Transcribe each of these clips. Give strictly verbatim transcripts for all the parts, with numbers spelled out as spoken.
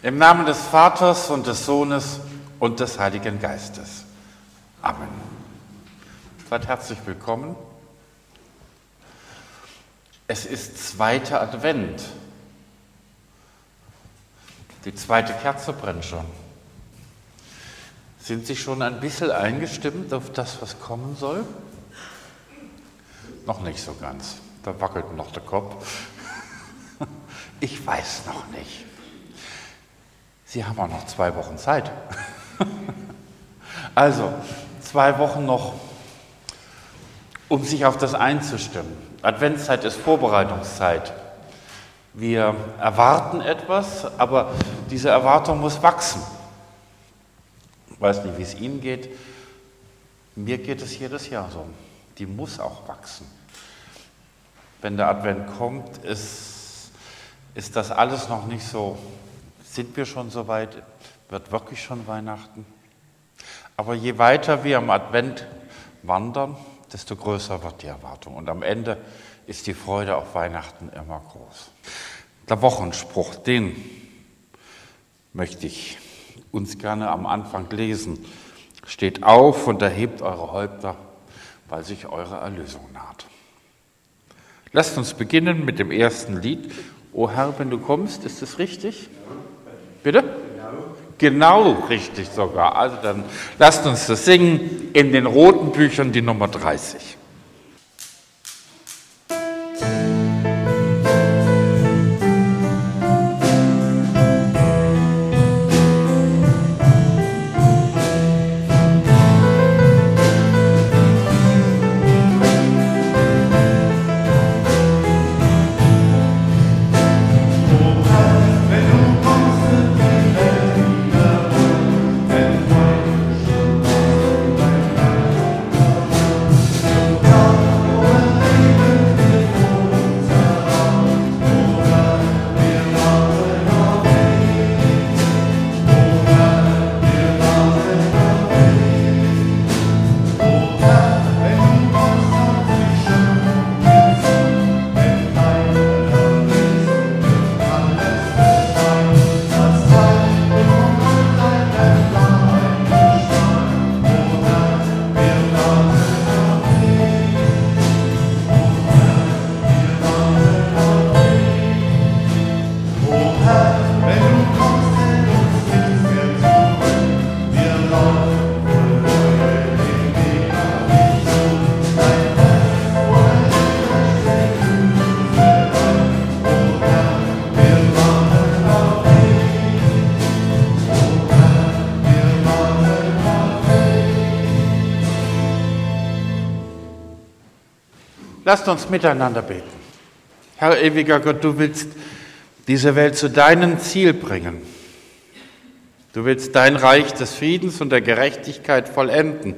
Im Namen des Vaters und des Sohnes und des Heiligen Geistes. Amen. Seid herzlich willkommen. Es ist zweiter Advent. Die zweite Kerze brennt schon. Sind Sie schon ein bisschen eingestimmt auf das, was kommen soll? Noch nicht so ganz. Da wackelt noch der Kopf. Ich weiß noch nicht. Sie haben auch noch zwei Wochen Zeit. Also, zwei Wochen noch, um sich auf das einzustimmen. Adventszeit ist Vorbereitungszeit. Wir erwarten etwas, aber diese Erwartung muss wachsen. Ich weiß nicht, wie es Ihnen geht. Mir geht es jedes Jahr so. Die muss auch wachsen. Wenn der Advent kommt, ist, ist das alles noch nicht so. Sind wir schon so weit? Wird wirklich schon Weihnachten? Aber je weiter wir am Advent wandern, desto größer wird die Erwartung. Und am Ende ist die Freude auf Weihnachten immer groß. Der Wochenspruch, den möchte ich uns gerne am Anfang lesen. Steht auf und erhebt eure Häupter, weil sich eure Erlösung naht. Lasst uns beginnen mit dem ersten Lied. O Herr, wenn du kommst, ist es richtig? Bitte? Genau richtig sogar. Also dann lasst uns das singen in den roten Büchern, die Nummer dreißig. Lasst uns miteinander beten. Herr ewiger Gott, du willst diese Welt zu deinem Ziel bringen. Du willst dein Reich des Friedens und der Gerechtigkeit vollenden.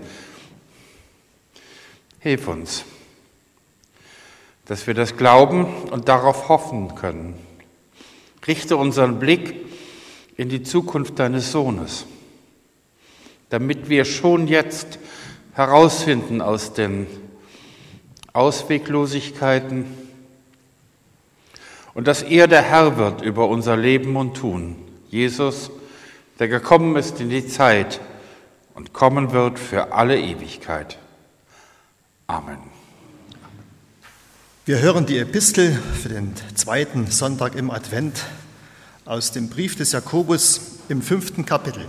Hilf uns, dass wir das glauben und darauf hoffen können. Richte unseren Blick in die Zukunft deines Sohnes, damit wir schon jetzt herausfinden aus den Ausweglosigkeiten und dass er der Herr wird über unser Leben und Tun. Jesus, der gekommen ist in die Zeit und kommen wird für alle Ewigkeit. Amen. Wir hören die Epistel für den zweiten Sonntag im Advent aus dem Brief des Jakobus im fünften Kapitel.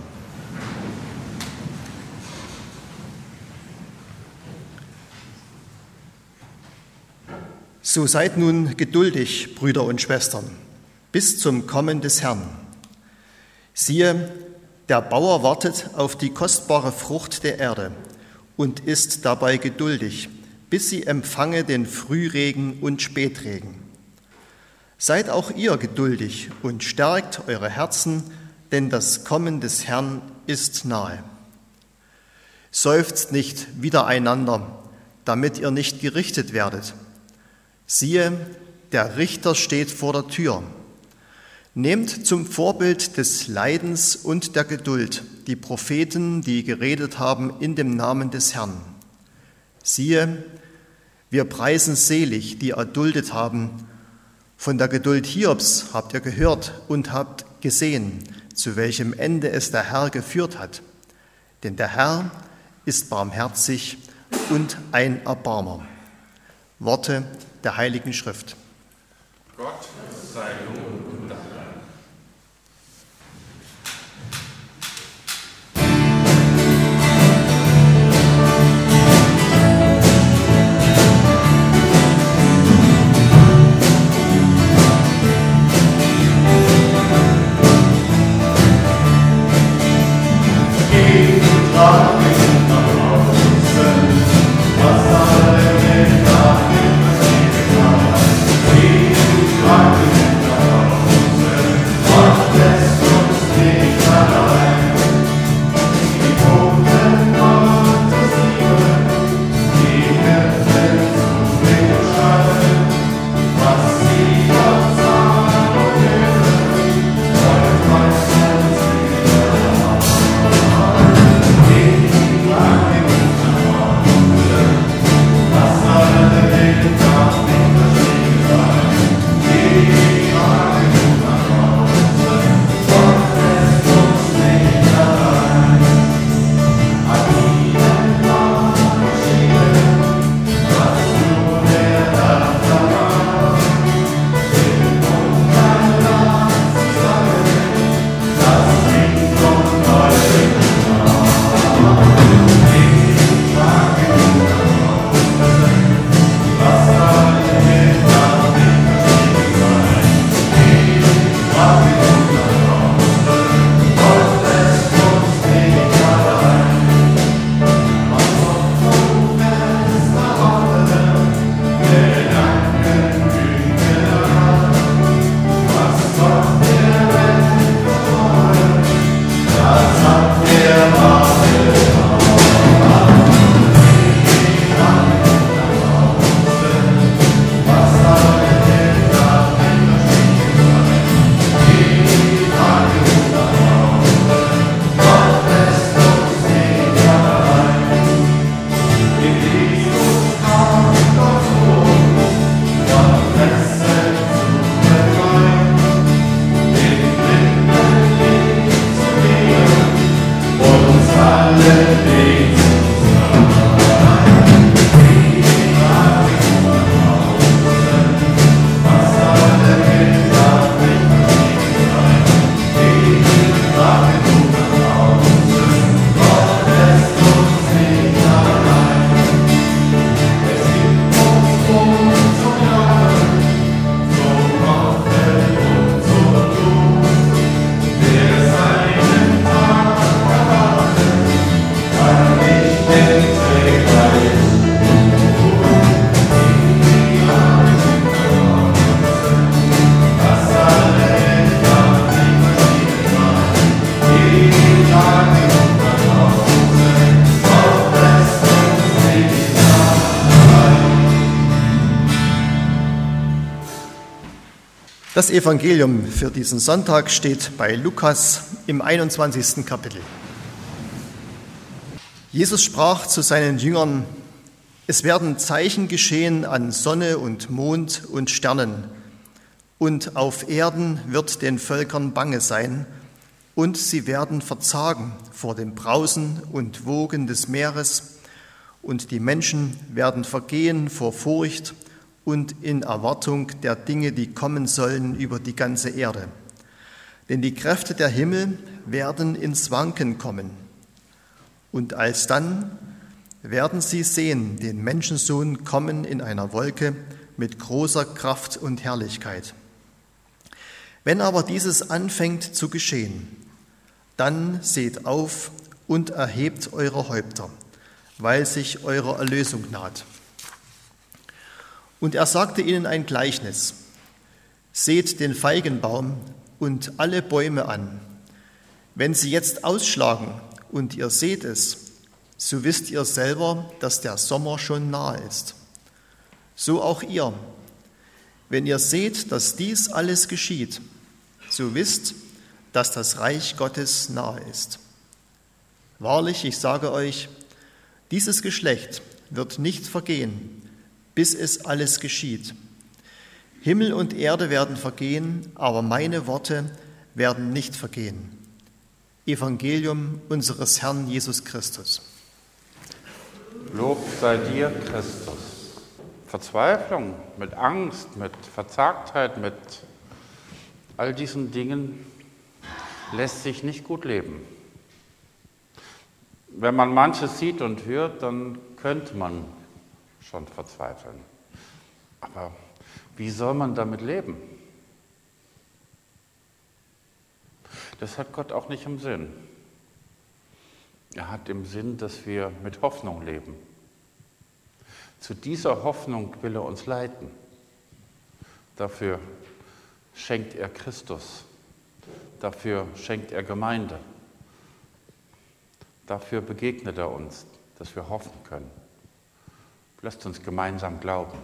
So seid nun geduldig, Brüder und Schwestern, bis zum Kommen des Herrn. Siehe, der Bauer wartet auf die kostbare Frucht der Erde und ist dabei geduldig, bis sie empfange den Frühregen und Spätregen. Seid auch ihr geduldig und stärkt eure Herzen, denn das Kommen des Herrn ist nahe. Seufzt nicht widereinander, damit ihr nicht gerichtet werdet. Siehe, der Richter steht vor der Tür. Nehmt zum Vorbild des Leidens und der Geduld die Propheten, die geredet haben in dem Namen des Herrn. Siehe, wir preisen selig, die erduldet haben. Von der Geduld Hiobs habt ihr gehört und habt gesehen, zu welchem Ende es der Herr geführt hat. Denn der Herr ist barmherzig und ein Erbarmer. Worte der Heiligen Schrift. Gott sei Lob und Dank. Das Evangelium für diesen Sonntag steht bei Lukas im einundzwanzigsten Kapitel. Jesus sprach zu seinen Jüngern: Es werden Zeichen geschehen an Sonne und Mond und Sternen, und auf Erden wird den Völkern bange sein, und sie werden verzagen vor dem Brausen und Wogen des Meeres, und die Menschen werden vergehen vor Furcht und in Erwartung der Dinge, die kommen sollen über die ganze Erde. Denn die Kräfte der Himmel werden ins Wanken kommen. Und alsdann werden sie sehen den Menschensohn kommen in einer Wolke mit großer Kraft und Herrlichkeit. Wenn aber dieses anfängt zu geschehen, dann seht auf und erhebt eure Häupter, weil sich eure Erlösung naht. Und er sagte ihnen ein Gleichnis: Seht den Feigenbaum und alle Bäume an. Wenn sie jetzt ausschlagen und ihr seht es, so wisst ihr selber, dass der Sommer schon nahe ist. So auch ihr. Wenn ihr seht, dass dies alles geschieht, so wisst, dass das Reich Gottes nahe ist. Wahrlich, ich sage euch, dieses Geschlecht wird nicht vergehen, bis es alles geschieht. Himmel und Erde werden vergehen, aber meine Worte werden nicht vergehen. Evangelium unseres Herrn Jesus Christus. Lob sei dir, Christus. Verzweiflung, mit Angst, mit Verzagtheit, mit all diesen Dingen lässt sich nicht gut leben. Wenn man manches sieht und hört, dann könnte man schon verzweifeln. Aber wie soll man damit leben? Das hat Gott auch nicht im Sinn. Er hat im Sinn, dass wir mit Hoffnung leben. Zu dieser Hoffnung will er uns leiten. Dafür schenkt er Christus. Dafür schenkt er Gemeinde. Dafür begegnet er uns, dass wir hoffen können. Lasst uns gemeinsam glauben.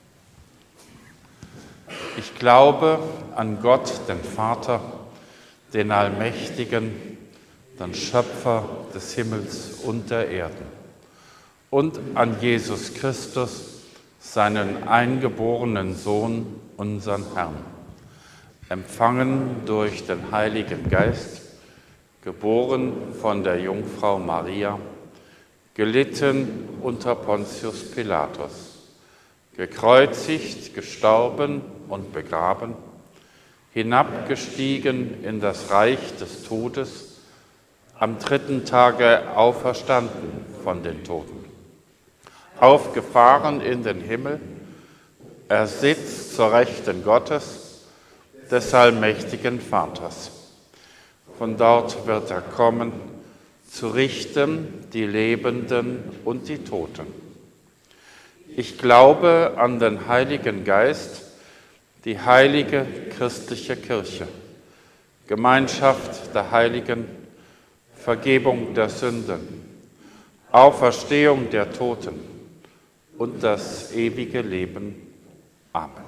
Ich glaube an Gott, den Vater, den Allmächtigen, den Schöpfer des Himmels und der Erden, und an Jesus Christus, seinen eingeborenen Sohn, unseren Herrn, empfangen durch den Heiligen Geist, geboren von der Jungfrau Maria, gelitten unter Pontius Pilatus, gekreuzigt, gestorben und begraben, hinabgestiegen in das Reich des Todes, am dritten Tage auferstanden von den Toten, aufgefahren in den Himmel, er sitzt zur Rechten Gottes, des allmächtigen Vaters. Von dort wird er kommen, zu richten die Lebenden und die Toten. Ich glaube an den Heiligen Geist, die heilige christliche Kirche, Gemeinschaft der Heiligen, Vergebung der Sünden, Auferstehung der Toten und das ewige Leben. Amen.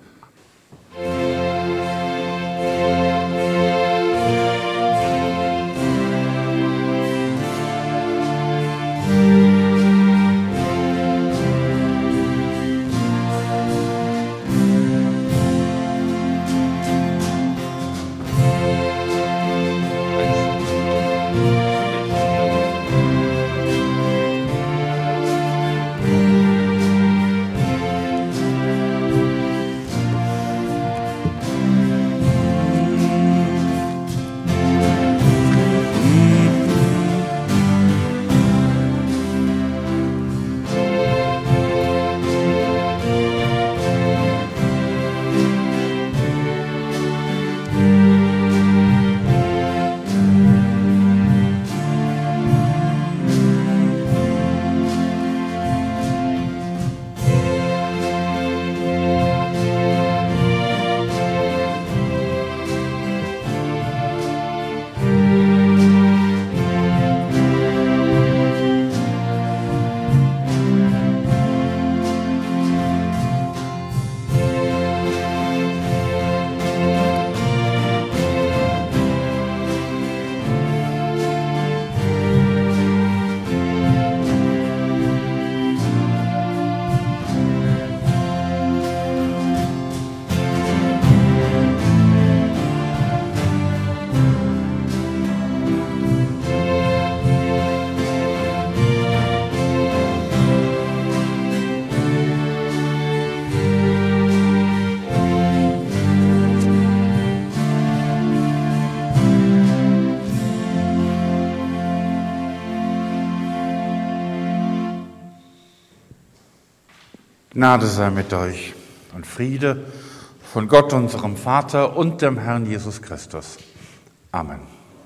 Gnade sei mit euch und Friede von Gott, unserem Vater und dem Herrn Jesus Christus. Amen.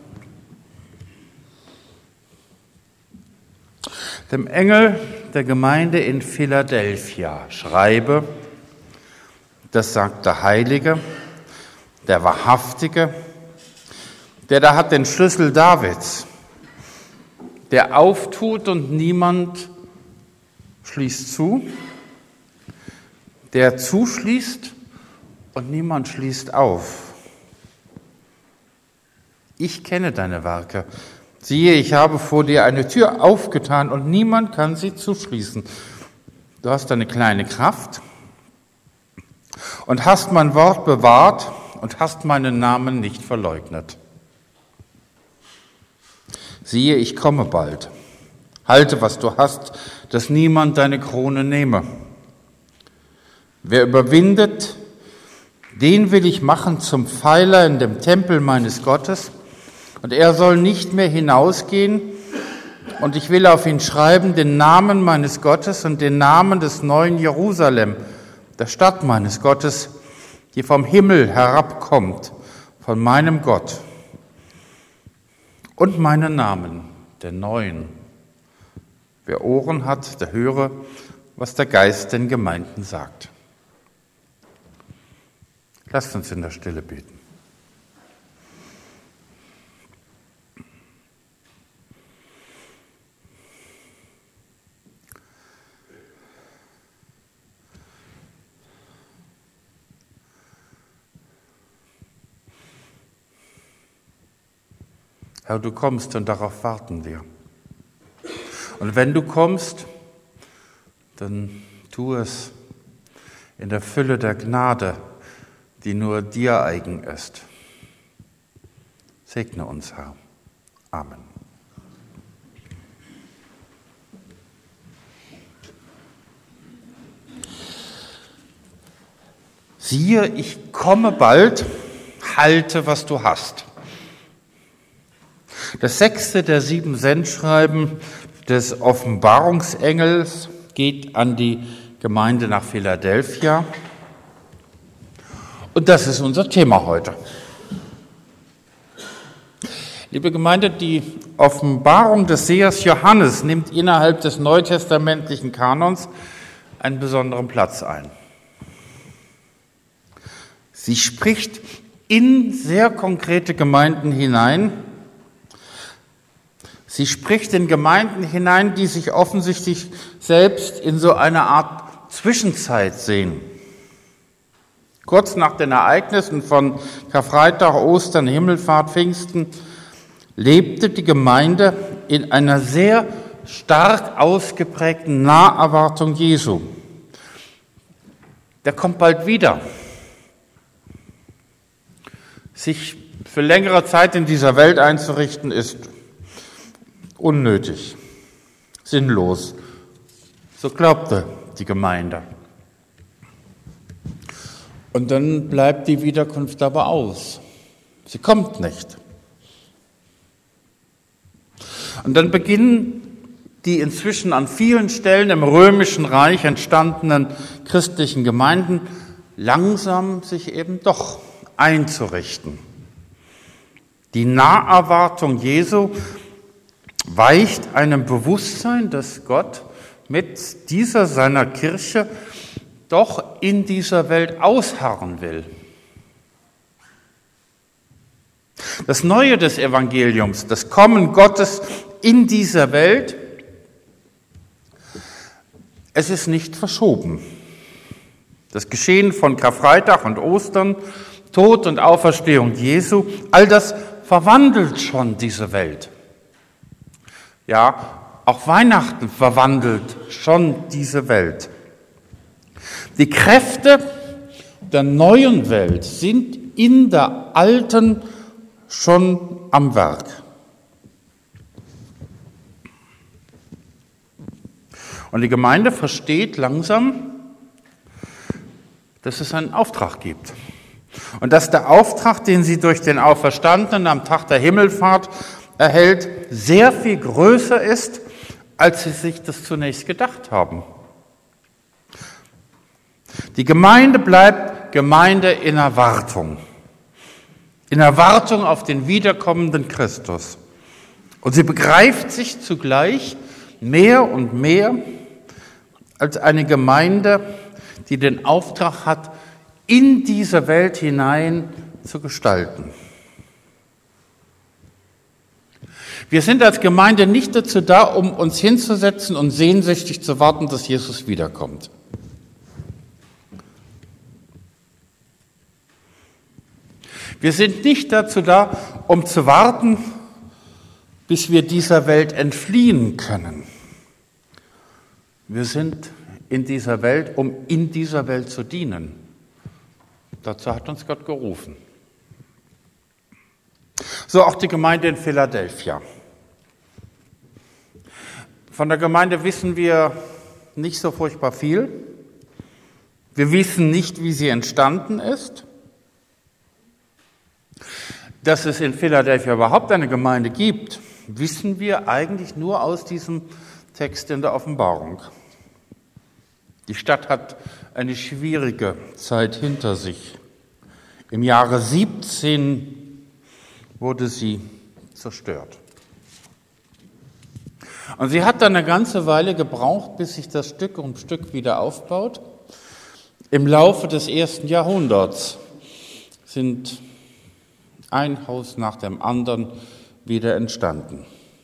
Dem Engel der Gemeinde in Philadelphia schreibe, das sagt der Heilige, der Wahrhaftige, der da hat den Schlüssel Davids, der auftut und niemand schließt zu, der zuschließt und niemand schließt auf. Ich kenne deine Werke. Siehe, ich habe vor dir eine Tür aufgetan und niemand kann sie zuschließen. Du hast eine kleine Kraft und hast mein Wort bewahrt und hast meinen Namen nicht verleugnet. Siehe, ich komme bald. Halte, was du hast, dass niemand deine Krone nehme. Wer überwindet, den will ich machen zum Pfeiler in dem Tempel meines Gottes, und er soll nicht mehr hinausgehen, und ich will auf ihn schreiben den Namen meines Gottes und den Namen des neuen Jerusalem, der Stadt meines Gottes, die vom Himmel herabkommt, von meinem Gott. Und meinen Namen, den neuen. Wer Ohren hat, der höre, was der Geist den Gemeinden sagt. Lasst uns in der Stille beten. Herr, du kommst und darauf warten wir. Und wenn du kommst, dann tu es in der Fülle der Gnade, die nur dir eigen ist. Segne uns, Herr. Amen. Siehe, ich komme bald, halte, was du hast. Das sechste der sieben Sendschreiben des Offenbarungsengels geht an die Gemeinde nach Philadelphia. Und das ist unser Thema heute. Liebe Gemeinde, die Offenbarung des Sehers Johannes nimmt innerhalb des neutestamentlichen Kanons einen besonderen Platz ein. Sie spricht in sehr konkrete Gemeinden hinein. Sie spricht in Gemeinden hinein, die sich offensichtlich selbst in so einer Art Zwischenzeit sehen. Kurz nach den Ereignissen von Karfreitag, Ostern, Himmelfahrt, Pfingsten lebte die Gemeinde in einer sehr stark ausgeprägten Naherwartung Jesu. Der kommt bald wieder. Sich für längere Zeit in dieser Welt einzurichten, ist unnötig, sinnlos. So glaubte die Gemeinde. Und dann bleibt die Wiederkunft aber aus. Sie kommt nicht. Und dann beginnen die inzwischen an vielen Stellen im Römischen Reich entstandenen christlichen Gemeinden langsam sich eben doch einzurichten. Die Naherwartung Jesu weicht einem Bewusstsein, dass Gott mit dieser seiner Kirche doch in dieser Welt ausharren will. Das Neue des Evangeliums, das Kommen Gottes in dieser Welt, es ist nicht verschoben. Das Geschehen von Karfreitag und Ostern, Tod und Auferstehung Jesu, all das verwandelt schon diese Welt. Ja, auch Weihnachten verwandelt schon diese Welt. Die Kräfte der neuen Welt sind in der alten schon am Werk. Und die Gemeinde versteht langsam, dass es einen Auftrag gibt. Und dass der Auftrag, den sie durch den Auferstandenen am Tag der Himmelfahrt erhält, sehr viel größer ist, als sie sich das zunächst gedacht haben. Die Gemeinde bleibt Gemeinde in Erwartung. In Erwartung auf den wiederkommenden Christus. Und sie begreift sich zugleich mehr und mehr als eine Gemeinde, die den Auftrag hat, in diese Welt hinein zu gestalten. Wir sind als Gemeinde nicht dazu da, um uns hinzusetzen und sehnsüchtig zu warten, dass Jesus wiederkommt. Wir sind nicht dazu da, um zu warten, bis wir dieser Welt entfliehen können. Wir sind in dieser Welt, um in dieser Welt zu dienen. Dazu hat uns Gott gerufen. So auch die Gemeinde in Philadelphia. Von der Gemeinde wissen wir nicht so furchtbar viel. Wir wissen nicht, wie sie entstanden ist. Dass es in Philadelphia überhaupt eine Gemeinde gibt, wissen wir eigentlich nur aus diesem Text in der Offenbarung. Die Stadt hat eine schwierige Zeit hinter sich. Im Jahre siebzehn wurde sie zerstört. Und sie hat dann eine ganze Weile gebraucht, bis sich das Stück um Stück wieder aufbaut. Im Laufe des ersten Jahrhunderts sind ein Haus nach dem anderen wieder entstanden.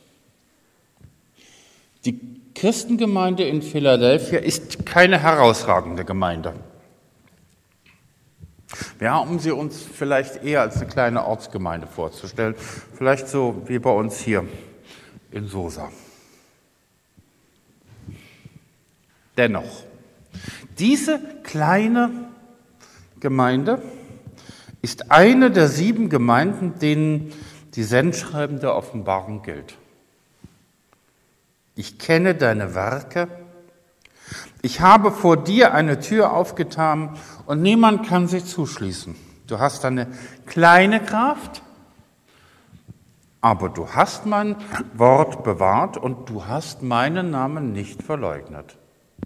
Die Christengemeinde in Philadelphia ist keine herausragende Gemeinde. Wir haben sie uns vielleicht eher als eine kleine Ortsgemeinde vorzustellen, vielleicht so wie bei uns hier in Sosa. Dennoch, diese kleine Gemeinde ist eine der sieben Gemeinden, denen die Sendschreiben der Offenbarung gilt. Ich kenne deine Werke. Ich habe vor dir eine Tür aufgetan und niemand kann sie zuschließen. Du hast eine kleine Kraft, aber du hast mein Wort bewahrt und du hast meinen Namen nicht verleugnet.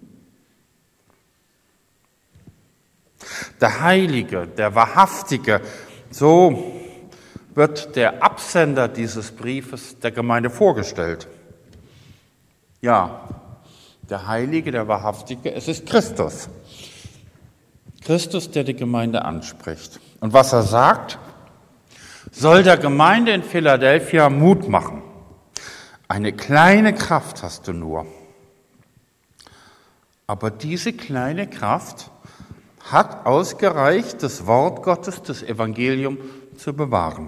Der Heilige, der Wahrhaftige, so wird der Absender dieses Briefes der Gemeinde vorgestellt. Ja, der Heilige, der Wahrhaftige, es ist Christus. Christus, der die Gemeinde anspricht. Und was er sagt, soll der Gemeinde in Philadelphia Mut machen. Eine kleine Kraft hast du nur. Aber diese kleine Kraft hat ausgereicht, das Wort Gottes, das Evangelium zu bewahren.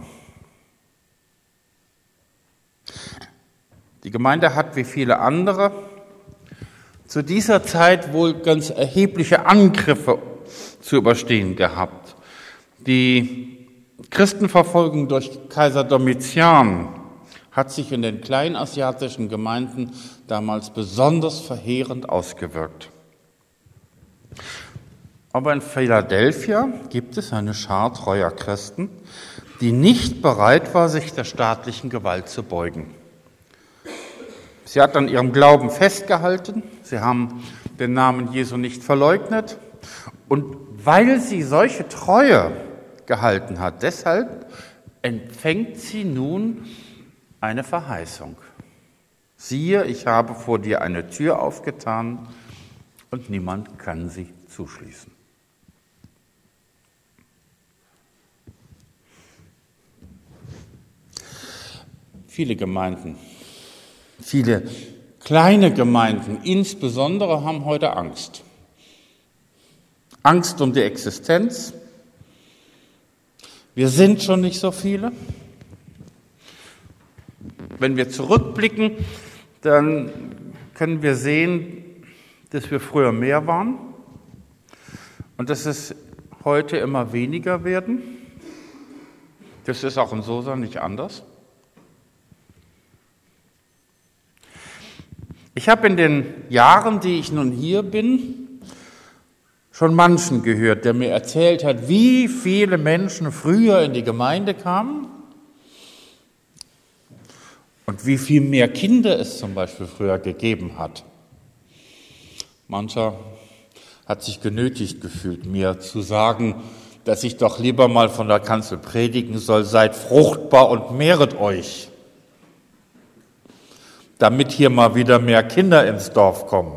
Die Gemeinde hat wie viele andere zu dieser Zeit wohl ganz erhebliche Angriffe zu überstehen gehabt. Die Christenverfolgung durch Kaiser Domitian hat sich in den kleinasiatischen Gemeinden damals besonders verheerend ausgewirkt. Aber in Philadelphia gibt es eine Schar treuer Christen, die nicht bereit war, sich der staatlichen Gewalt zu beugen. Sie hat an ihrem Glauben festgehalten, sie haben den Namen Jesu nicht verleugnet und weil sie solche Treue gehalten hat, deshalb empfängt sie nun eine Verheißung. Siehe, ich habe vor dir eine Tür aufgetan und niemand kann sie zuschließen. Viele Gemeinden, viele kleine Gemeinden insbesondere haben heute Angst. Angst um die Existenz. Wir sind schon nicht so viele. Wenn wir zurückblicken, dann können wir sehen, dass wir früher mehr waren und dass es heute immer weniger werden. Das ist auch in Sosa nicht anders. Ich habe in den Jahren, die ich nun hier bin, schon manchen gehört, der mir erzählt hat, wie viele Menschen früher in die Gemeinde kamen und wie viel mehr Kinder es zum Beispiel früher gegeben hat. Mancher hat sich genötigt gefühlt, mir zu sagen, dass ich doch lieber mal von der Kanzel predigen soll, seid fruchtbar und mehret euch, damit hier mal wieder mehr Kinder ins Dorf kommen.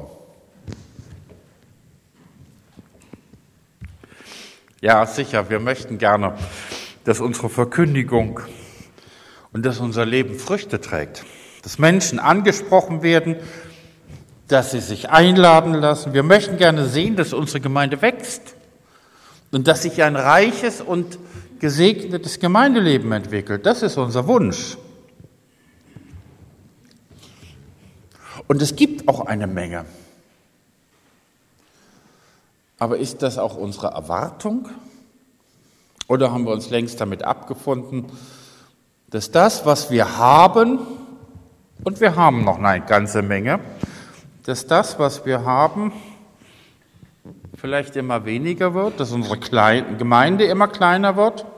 Ja, sicher, wir möchten gerne, dass unsere Verkündigung und dass unser Leben Früchte trägt, dass Menschen angesprochen werden, dass sie sich einladen lassen. Wir möchten gerne sehen, dass unsere Gemeinde wächst und dass sich ein reiches und gesegnetes Gemeindeleben entwickelt. Das ist unser Wunsch. Und es gibt auch eine Menge. Aber ist das auch unsere Erwartung? Oder haben wir uns längst damit abgefunden, dass das, was wir haben, Und wir haben noch eine ganze Menge, dass das, was wir haben, vielleicht immer weniger wird, dass unsere Klein- Gemeinde immer kleiner wird,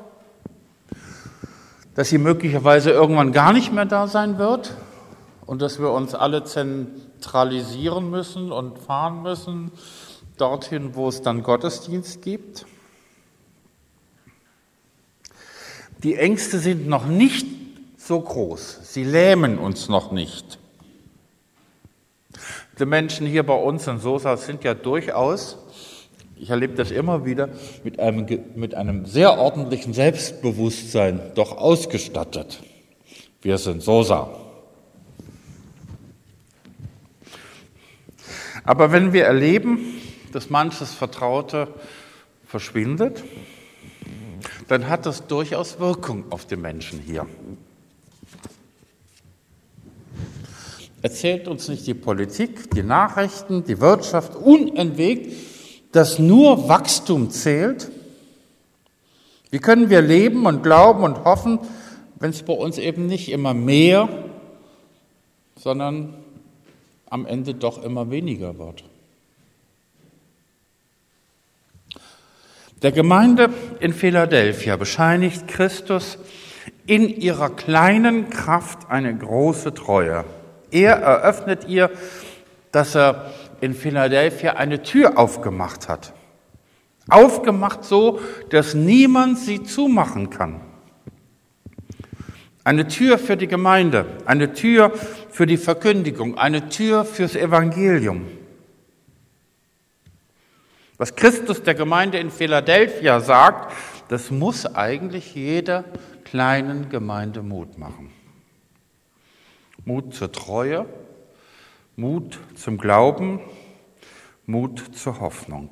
dass sie möglicherweise irgendwann gar nicht mehr da sein wird und dass wir uns alle zentralisieren müssen und fahren müssen, dorthin, wo es dann Gottesdienst gibt. Die Ängste sind noch nicht so groß, sie lähmen uns noch nicht. Die Menschen hier bei uns in Sosa sind ja durchaus, ich erlebe das immer wieder, mit einem, mit einem sehr ordentlichen Selbstbewusstsein doch ausgestattet. Wir sind Sosa. Aber wenn wir erleben, dass manches Vertraute verschwindet, dann hat das durchaus Wirkung auf die Menschen hier. Erzählt uns nicht die Politik, die Nachrichten, die Wirtschaft unentwegt, dass nur Wachstum zählt? Wie können wir leben und glauben und hoffen, wenn es bei uns eben nicht immer mehr, sondern am Ende doch immer weniger wird? Der Gemeinde in Philadelphia bescheinigt Christus in ihrer kleinen Kraft eine große Treue. Er eröffnet ihr, dass er in Philadelphia eine Tür aufgemacht hat. Aufgemacht so, dass niemand sie zumachen kann. Eine Tür für die Gemeinde, eine Tür für die Verkündigung, eine Tür fürs Evangelium. Was Christus der Gemeinde in Philadelphia sagt, das muss eigentlich jeder kleinen Gemeinde Mut machen. Mut zur Treue, Mut zum Glauben, Mut zur Hoffnung.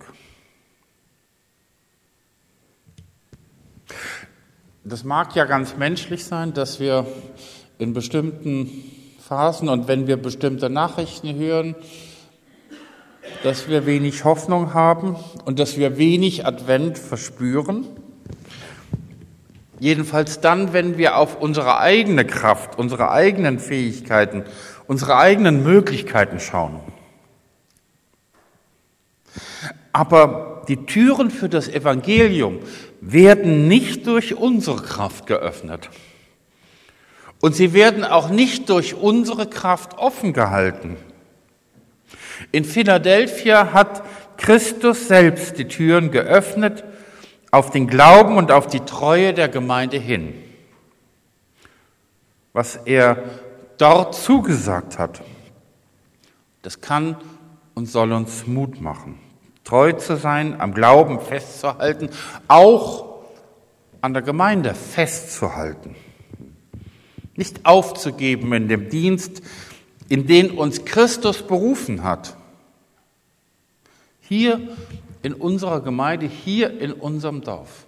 Das mag ja ganz menschlich sein, dass wir in bestimmten Phasen und wenn wir bestimmte Nachrichten hören, dass wir wenig Hoffnung haben und dass wir wenig Advent verspüren. Jedenfalls dann, wenn wir auf unsere eigene Kraft, unsere eigenen Fähigkeiten, unsere eigenen Möglichkeiten schauen. Aber die Türen für das Evangelium werden nicht durch unsere Kraft geöffnet. Und sie werden auch nicht durch unsere Kraft offen gehalten. In Philadelphia hat Christus selbst die Türen geöffnet auf den Glauben und auf die Treue der Gemeinde hin. Was er dort zugesagt hat, das kann und soll uns Mut machen. Treu zu sein, am Glauben festzuhalten, auch an der Gemeinde festzuhalten. Nicht aufzugeben in dem Dienst, in den uns Christus berufen hat. Hier in unserer Gemeinde, hier in unserem Dorf.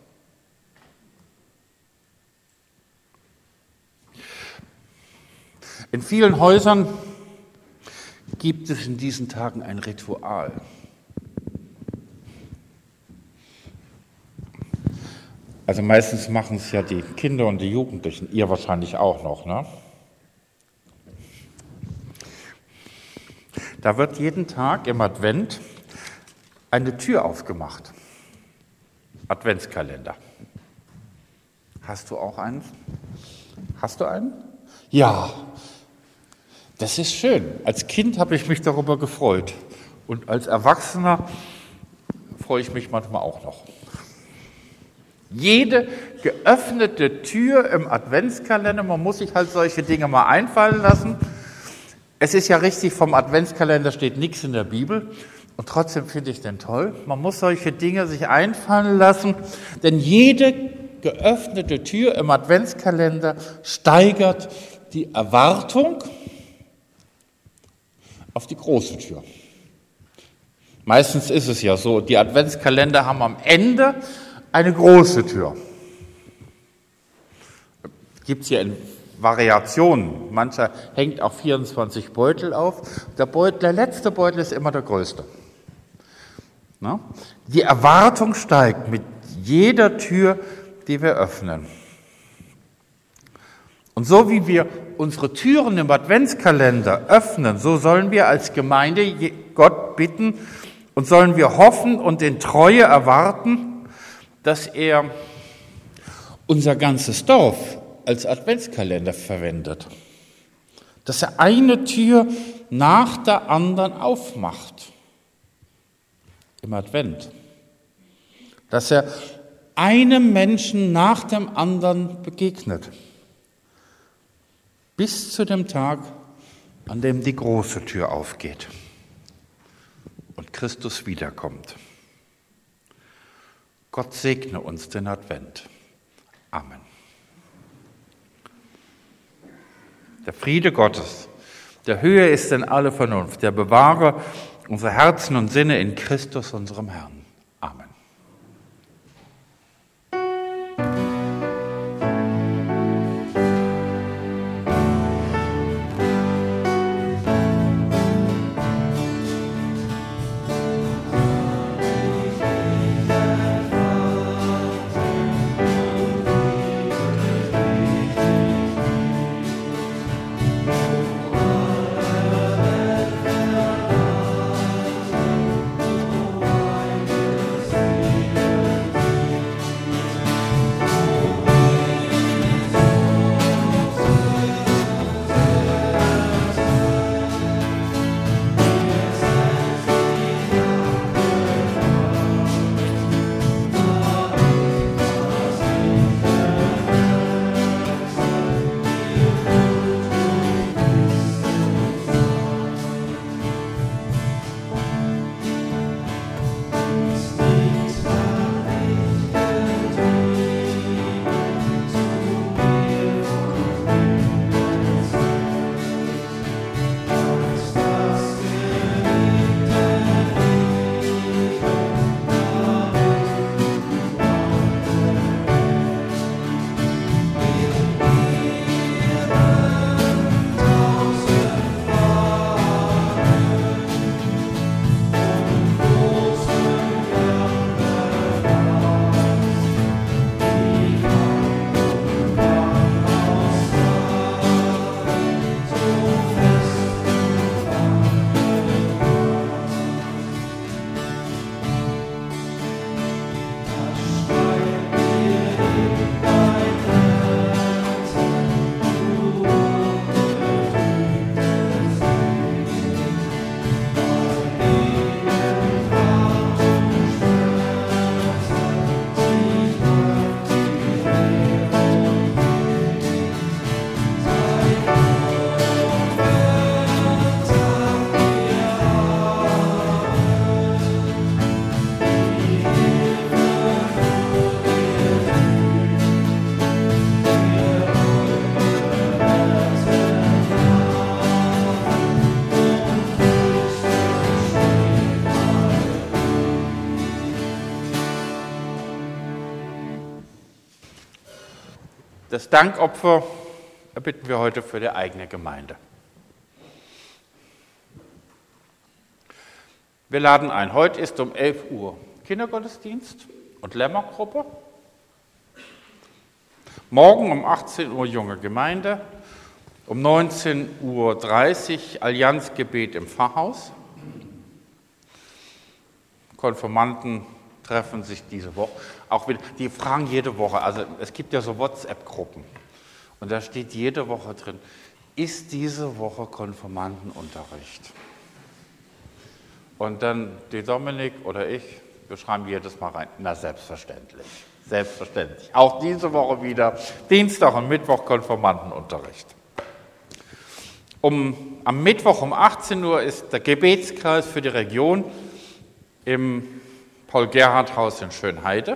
In vielen Häusern gibt es in diesen Tagen ein Ritual. Also meistens machen es ja die Kinder und die Jugendlichen, ihr wahrscheinlich auch noch, ne? Da wird jeden Tag im Advent eine Tür aufgemacht. Adventskalender. Hast du auch einen? Hast du einen? Ja, das ist schön. Als Kind habe ich mich darüber gefreut. Und als Erwachsener freue ich mich manchmal auch noch. Jede geöffnete Tür im Adventskalender, man muss sich halt solche Dinge mal einfallen lassen. Es ist ja richtig, vom Adventskalender steht nichts in der Bibel. Und trotzdem finde ich den toll. Man muss solche Dinge sich einfallen lassen, denn jede geöffnete Tür im Adventskalender steigert die Erwartung auf die große Tür. Meistens ist es ja so, die Adventskalender haben am Ende eine große Tür. Gibt es ja in Variationen. Mancher hängt auch vierundzwanzig Beutel auf. Der, Beutel, der letzte Beutel ist immer der größte. Na? Die Erwartung steigt mit jeder Tür, die wir öffnen. Und so wie wir unsere Türen im Adventskalender öffnen, so sollen wir als Gemeinde Gott bitten und sollen wir hoffen und in Treue erwarten, dass er unser ganzes Dorf als Adventskalender verwendet. Dass er eine Tür nach der anderen aufmacht im Advent. Dass er einem Menschen nach dem anderen begegnet. Bis zu dem Tag, an dem die große Tür aufgeht und Christus wiederkommt. Gott segne uns den Advent. Amen. Der Friede Gottes, der höher ist denn alle Vernunft, der bewahre unsere Herzen und Sinne in Christus, unserem Herrn. Amen. Das Dankopfer erbitten wir heute für die eigene Gemeinde. Wir laden ein. Heute ist um elf Uhr Kindergottesdienst und Lämmergruppe. Morgen um achtzehn Uhr junge Gemeinde. Um neunzehn Uhr dreißig Allianzgebet im Pfarrhaus. Konfirmanden treffen sich diese Woche. Auch wieder, die fragen jede Woche, also es gibt ja so WhatsApp-Gruppen und da steht jede Woche drin, ist diese Woche Konfirmandenunterricht? Und dann die Dominik oder ich, wir schreiben jedes Mal rein, na selbstverständlich, selbstverständlich. Auch diese Woche wieder Dienstag und Mittwoch Konfirmandenunterricht. Um, am Mittwoch um achtzehn Uhr ist der Gebetskreis für die Region im Paul-Gerhardt-Haus in Schönheide.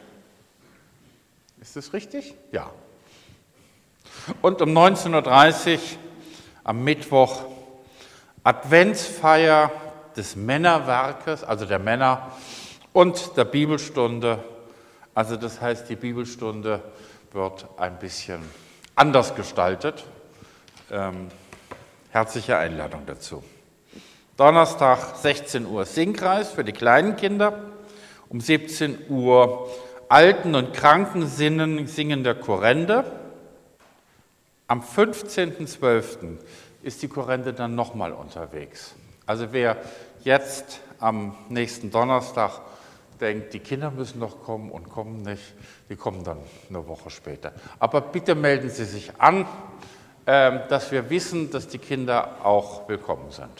Ist das richtig? Ja. Und um neunzehn Uhr dreißig am Mittwoch Adventsfeier des Männerwerkes, also der Männer, und der Bibelstunde. Also das heißt, die Bibelstunde wird ein bisschen anders gestaltet. Ähm, herzliche Einladung dazu. Donnerstag sechzehn Uhr Singkreis für die kleinen Kinder. Um siebzehn Uhr Alten- und Krankensinnen singen der Chorende. Am fünfzehnten zwölften ist die Korrente dann nochmal unterwegs. Also wer jetzt am nächsten Donnerstag denkt, die Kinder müssen doch kommen und kommen nicht, die kommen dann eine Woche später. Aber bitte melden Sie sich an, dass wir wissen, dass die Kinder auch willkommen sind.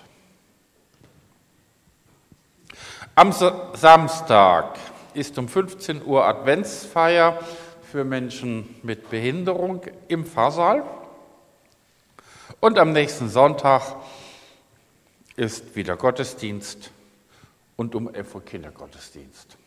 Am Samstag ist um fünfzehn Uhr Adventsfeier für Menschen mit Behinderung im Pfarrsaal. Und am nächsten Sonntag ist wieder Gottesdienst und um elf Uhr Kindergottesdienst.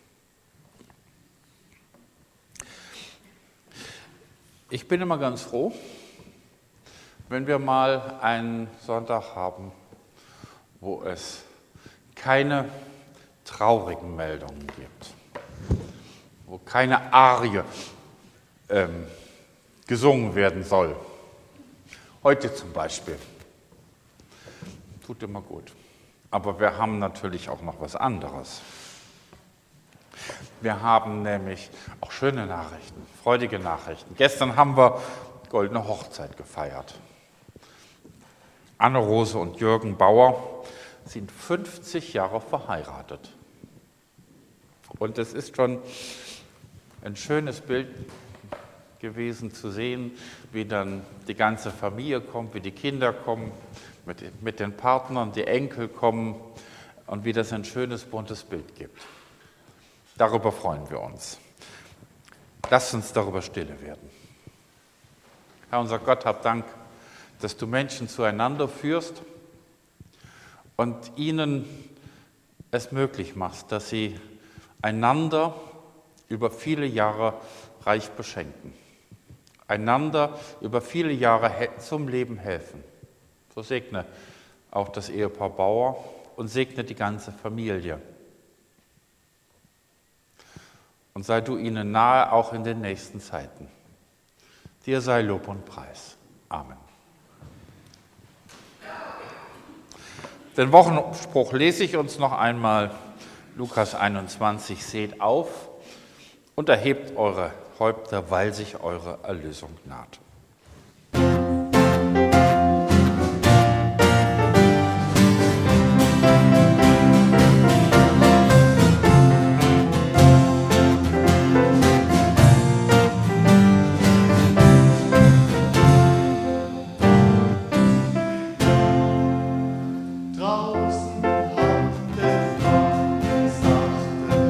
Ich bin immer ganz froh, wenn wir mal einen Sonntag haben, wo es keine traurigen Meldungen gibt, wo keine Arie ähm, gesungen werden soll. Heute zum Beispiel. Tut immer gut. Aber wir haben natürlich auch noch was anderes. Wir haben nämlich auch schöne Nachrichten, freudige Nachrichten. Gestern haben wir Goldene Hochzeit gefeiert. Anne-Rose und Jürgen Bauer sind fünfzig Jahre verheiratet. Und es ist schon ein schönes Bild gewesen zu sehen, wie dann die ganze Familie kommt, wie die Kinder kommen, mit, mit den Partnern, die Enkel kommen und wie das ein schönes, buntes Bild gibt. Darüber freuen wir uns. Lasst uns darüber stille werden. Herr unser Gott, hab Dank, dass du Menschen zueinander führst und ihnen es möglich machst, dass sie einander über viele Jahre reich beschenken, einander über viele Jahre zum Leben helfen. So segne auch das Ehepaar Bauer und segne die ganze Familie. Und sei du ihnen nahe, auch in den nächsten Zeiten. Dir sei Lob und Preis. Amen. Den Wochenspruch lese ich uns noch einmal. Lukas einundzwanzig, seht auf und erhebt eure Häupter, weil sich eure Erlösung naht.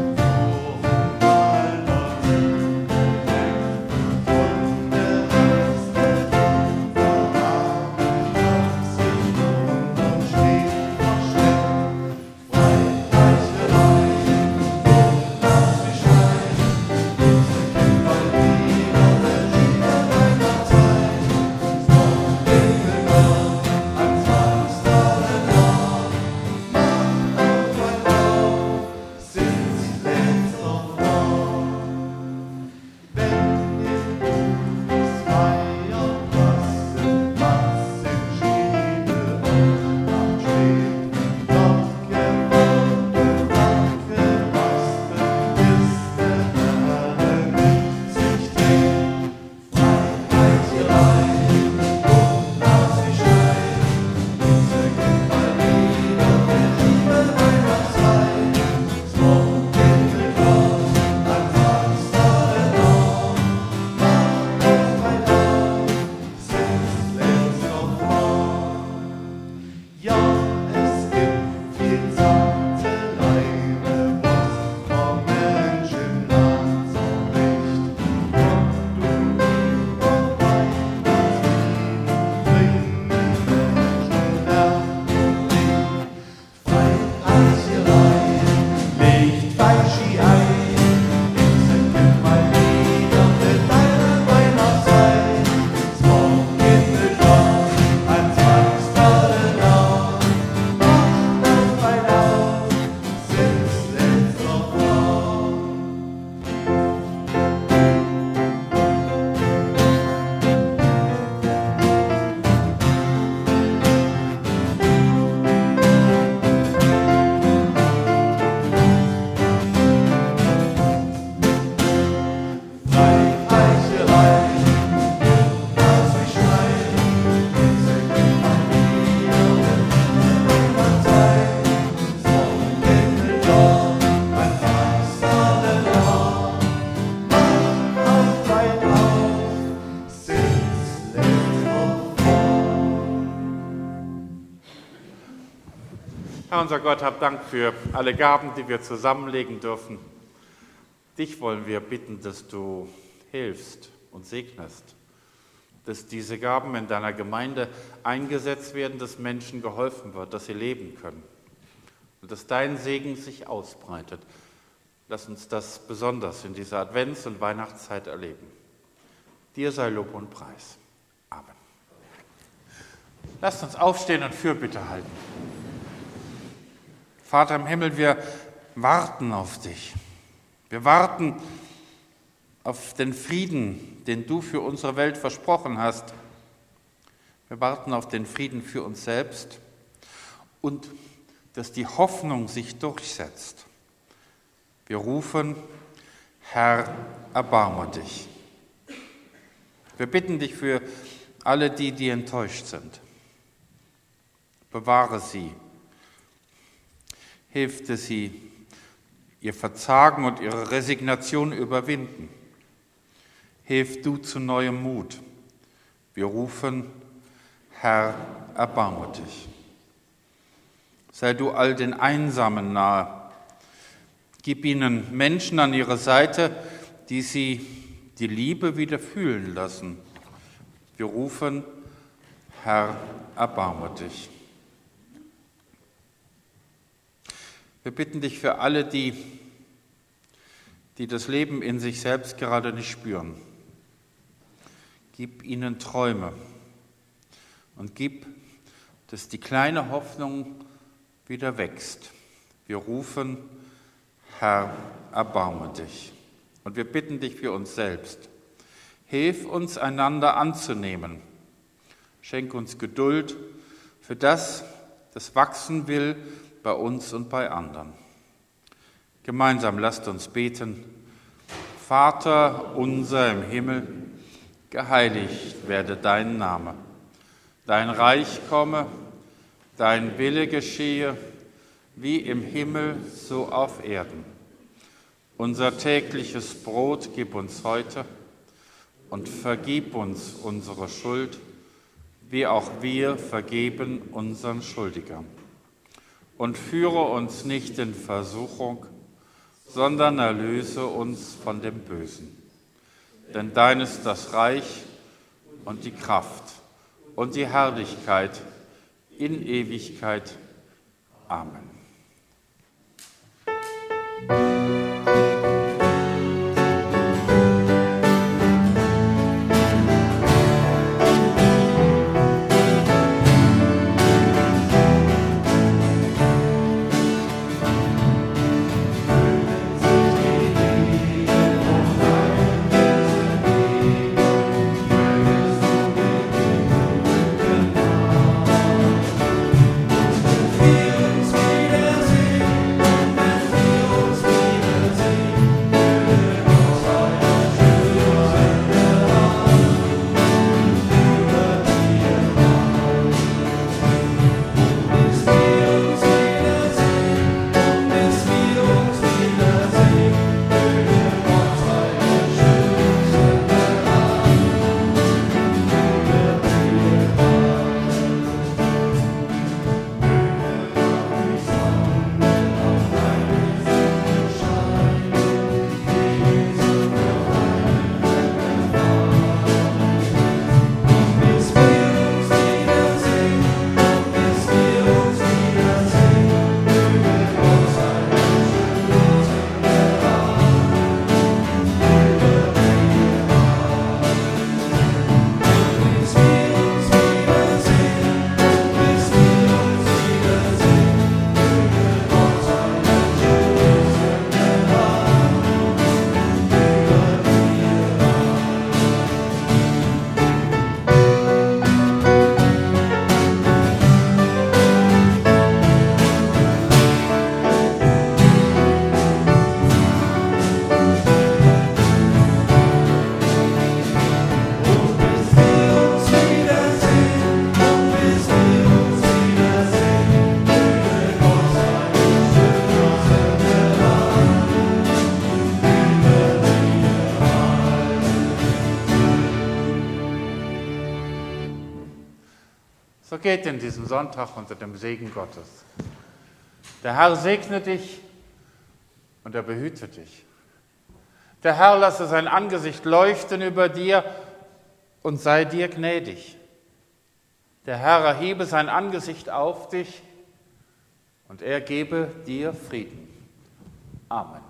Draußen Herr unser Gott, hab Dank für alle Gaben, die wir zusammenlegen dürfen. Dich wollen wir bitten, dass du hilfst und segnest, dass diese Gaben in deiner Gemeinde eingesetzt werden, dass Menschen geholfen wird, dass sie leben können und dass dein Segen sich ausbreitet. Lass uns das besonders in dieser Advents- und Weihnachtszeit erleben. Dir sei Lob und Preis. Amen. Lasst uns aufstehen und Fürbitte halten. Vater im Himmel, wir warten auf dich. Wir warten auf den Frieden, den du für unsere Welt versprochen hast. Wir warten auf den Frieden für uns selbst und dass die Hoffnung sich durchsetzt. Wir rufen, Herr, erbarme dich. Wir bitten dich für alle die, die enttäuscht sind. Bewahre sie. Hilfte sie, ihr Verzagen und ihre Resignation überwinden. Hilf du zu neuem Mut. Wir rufen, Herr, erbarme dich. Sei du all den Einsamen nahe. Gib ihnen Menschen an ihre Seite, die sie die Liebe wieder fühlen lassen. Wir rufen, Herr, erbarme dich. Wir bitten dich für alle, die, die das Leben in sich selbst gerade nicht spüren. Gib ihnen Träume und gib, dass die kleine Hoffnung wieder wächst. Wir rufen, Herr, erbarme dich. Und wir bitten dich für uns selbst. Hilf uns, einander anzunehmen. Schenk uns Geduld für das, das wachsen will, bei uns und bei anderen. Gemeinsam lasst uns beten. Vater unser im Himmel, geheiligt werde dein Name. Dein Reich komme, dein Wille geschehe, wie im Himmel, so auf Erden. Unser tägliches Brot gib uns heute und vergib uns unsere Schuld, wie auch wir vergeben unseren Schuldigern. Und führe uns nicht in Versuchung, sondern erlöse uns von dem Bösen. Denn dein ist das Reich und die Kraft und die Herrlichkeit in Ewigkeit. Amen. So geht in diesem Sonntag unter dem Segen Gottes. Der Herr segne dich und er behüte dich. Der Herr lasse sein Angesicht leuchten über dir und sei dir gnädig. Der Herr erhebe sein Angesicht auf dich und er gebe dir Frieden. Amen.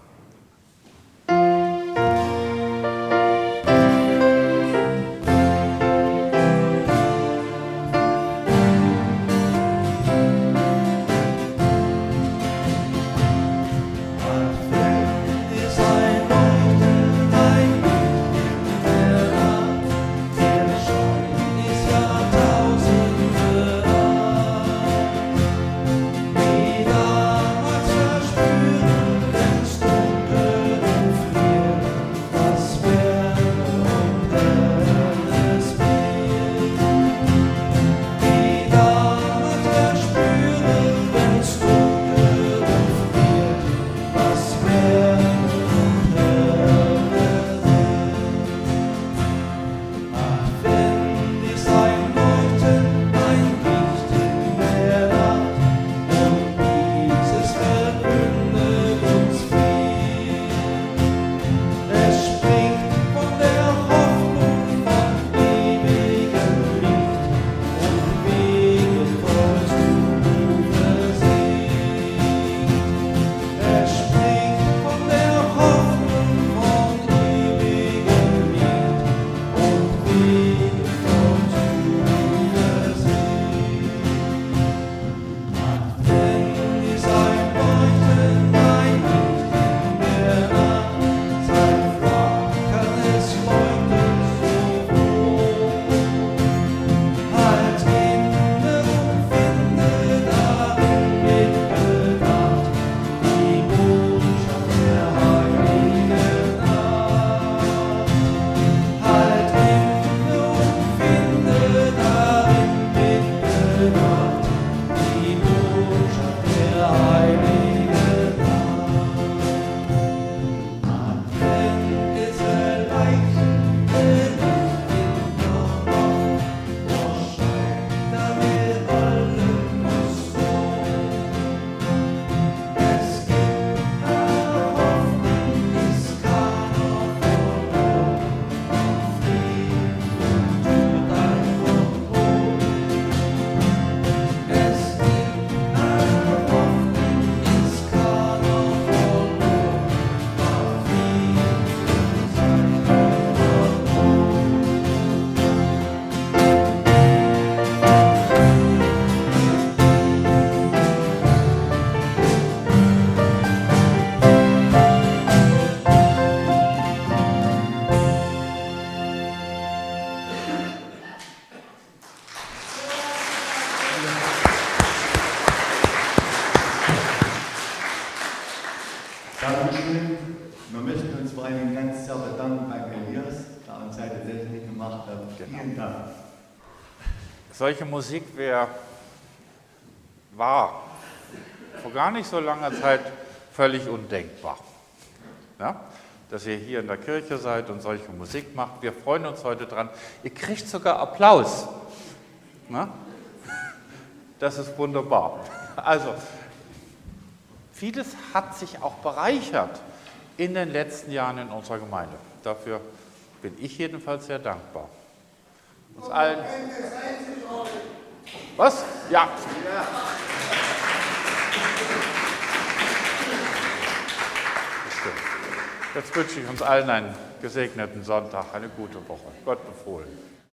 Dankeschön. Wir möchten uns vor allem ganz sehr bedanken bei Elias, der uns heute Technik gemacht hat. Vielen Dank. Solche Musik wär, war vor gar nicht so langer Zeit völlig undenkbar. Ja? Dass ihr hier in der Kirche seid und solche Musik macht. Wir freuen uns heute dran. Ihr kriegt sogar Applaus. Na? Das ist wunderbar. Also, vieles hat sich auch bereichert in den letzten Jahren in unserer Gemeinde. Dafür bin ich jedenfalls sehr dankbar. Uns allen. Was? Ja. Das stimmt. Jetzt wünsche ich uns allen einen gesegneten Sonntag, eine gute Woche. Gott befohlen.